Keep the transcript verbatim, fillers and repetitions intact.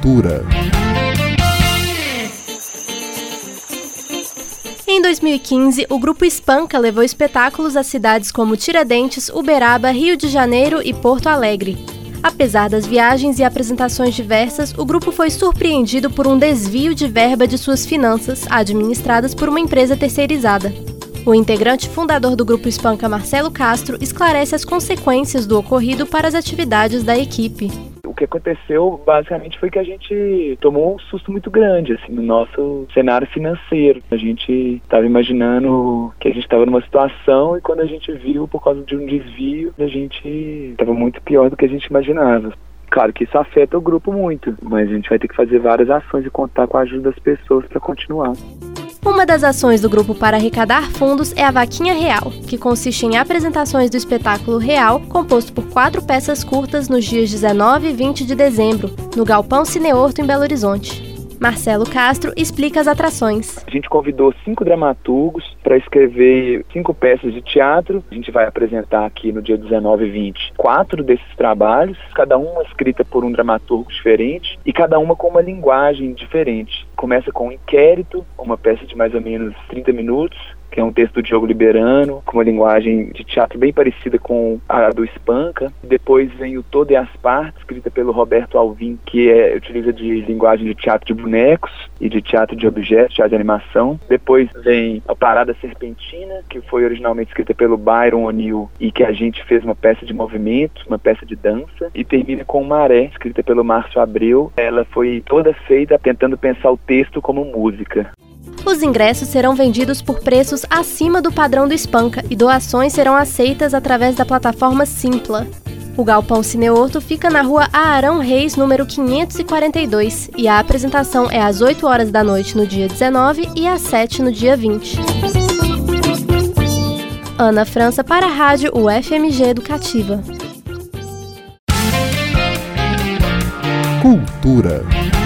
Cultura. Em dois mil e quinze, o Grupo Espanca levou espetáculos a cidades como Tiradentes, Uberaba, Rio de Janeiro e Porto Alegre. Apesar das viagens e apresentações diversas, o grupo foi surpreendido por um desvio de verba de suas finanças, administradas por uma empresa terceirizada. O integrante fundador do Grupo Espanca, Marcelo Castro, esclarece as consequências do ocorrido para as atividades da equipe. O que aconteceu, basicamente, foi que a gente tomou um susto muito grande, assim, no nosso cenário financeiro. A gente estava imaginando que a gente estava numa situação e quando a gente viu, por causa de um desvio, a gente estava muito pior do que a gente imaginava. Claro que isso afeta o grupo muito, mas a gente vai ter que fazer várias ações e contar com a ajuda das pessoas para continuar. Uma das ações do grupo para arrecadar fundos é a Vaquinha Real, que consiste em apresentações do espetáculo Real, composto por quatro peças curtas nos dias dezenove e vinte de dezembro, no Galpão Cineorto, em Belo Horizonte. Marcelo Castro explica as atrações. A gente convidou cinco dramaturgos para escrever cinco peças de teatro. A gente vai apresentar aqui no dia dezenove e vinte quatro desses trabalhos, cada uma escrita por um dramaturgo diferente e cada uma com uma linguagem diferente. Começa com um inquérito, uma peça de mais ou menos trinta minutos, que é um texto do Diogo Liberano, com uma linguagem de teatro bem parecida com a do Espanca. Depois vem o Todo e as Partes, escrita pelo Roberto Alvim, que é, utiliza de linguagem de teatro de bonecos e de teatro de objetos, teatro de animação. Depois vem a Parada Serpentina, que foi originalmente escrita pelo Byron O'Neill e que a gente fez uma peça de movimento, uma peça de dança. E termina com Maré, escrita pelo Márcio Abreu. Ela foi toda feita tentando pensar o texto como música. Os ingressos serão vendidos por preços acima do padrão do Espanca e doações serão aceitas através da plataforma Simpla. O Galpão Cineorto fica na rua Aarão Reis, número quinhentos e quarenta e dois, e a apresentação é às oito horas da noite no dia dezenove e às sete no dia vinte. Ana França para a Rádio U F M G Educativa. Cultura.